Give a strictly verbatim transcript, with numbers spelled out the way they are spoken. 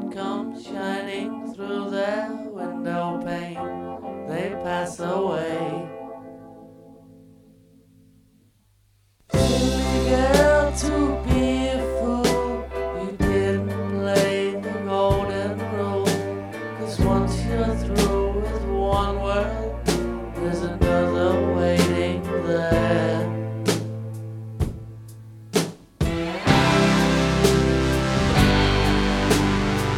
sun comes shining through their window pane, they pass away. Silly girl, to be